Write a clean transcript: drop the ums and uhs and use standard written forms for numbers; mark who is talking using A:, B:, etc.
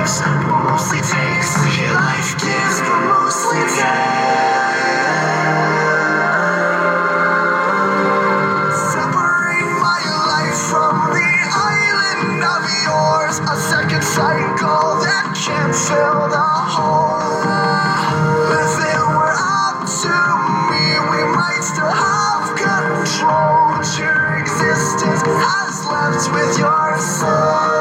A: gives, but mostly takes. Your life gives, but mostly takes. Separate my life from the island of yours. A second cycle that can't fill the hole. If it were up to me, we might still have control. But your existence has left with your soul.